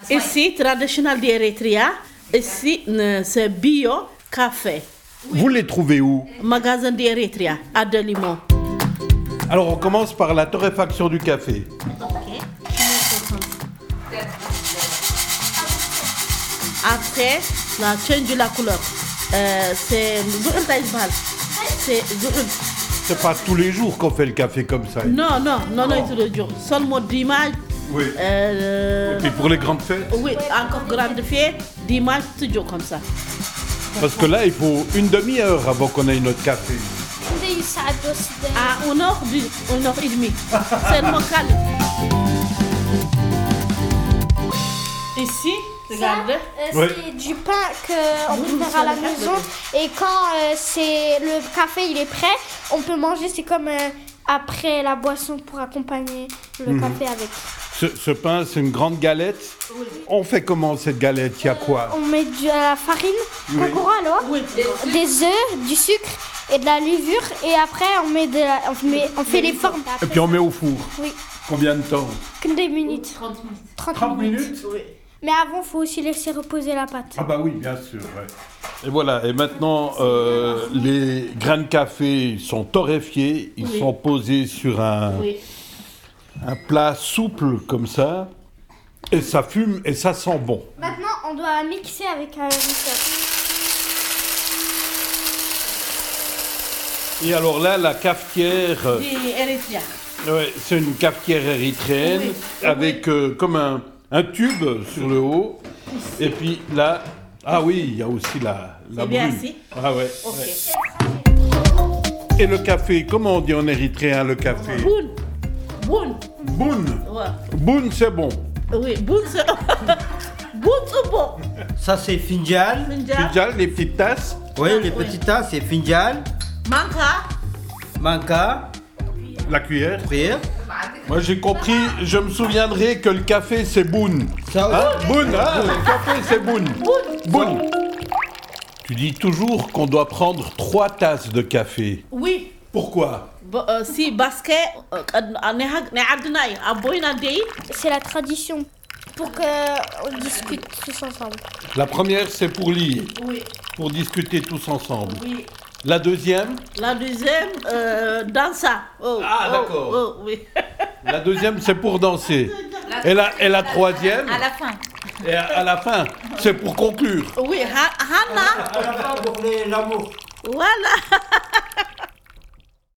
Ici, traditionnel d'Eritrea. Ici, c'est bio café. Vous les trouvez où? Magasin d'Eritrea, à Delimont. Alors, on commence par la torréfaction du café. Après, la change de la couleur. C'est C'est pas tous les jours qu'on fait le café comme ça. non, tous les jours. Seulement dimanche. Oui. Et puis pour les grandes fêtes? Oui, encore grande fête, dimanche, toujours comme ça. Parce que là, il faut une demi-heure avant qu'on ait notre café. À 1h30. C'est le local. Ici, regardez. C'est du pain qu'on peut faire à la maison. Et quand le café il est prêt, on peut manger. C'est comme après la boisson pour accompagner le café avec. Ce pain, c'est une grande galette. Oui. On fait comment cette galette? Il y a quoi? On met de la farine, des œufs, du sucre et de la levure. Et après, on fait les formes. Et puis on met au four. Oui. Combien de temps? Que des minutes. 30 minutes. Oui. Mais avant, il faut aussi laisser reposer la pâte. Ah bah oui, bien sûr. Ouais. Et voilà, et maintenant, les grains de café sont torréfiés. Ils sont posés sur un plat souple comme ça. Et ça fume et ça sent bon. Maintenant, on doit mixer avec un mixeur. Et alors là, la cafetière... D'Eritrea. Ouais, c'est une cafetière érythréenne avec comme un tube sur le haut. Et puis là, ah oui, il y a aussi la brune. Bien ici. Ah ouais. Ok. Ouais. Et le café, comment on dit en érythréen le café? Boun. Boun. Ouais. Boun, c'est bon. Oui, boun, c'est boun, c'est bon. Ça, c'est finjal. Finjal, les petites tasses. Oui, les petites tasses, c'est finjal. Manka. La cuillère. Cuillère. Moi, j'ai compris, je me souviendrai que le café, c'est boun. Ça, Boun, hein, le café, c'est boun. Boun. Tu dis toujours qu'on doit prendre 3 tasses de café. Oui. Pourquoi? Si, parce que C'est la tradition pour qu'on discute tous ensemble. La première, c'est pour lire, oui. pour discuter tous ensemble. Oui. La deuxième? La deuxième, danser. D'accord. Oui. La deuxième, c'est pour danser. Et la troisième? À la fin. Et à la fin, c'est pour conclure. Oui, Hannah. À la fin, pour l'amour. Voilà.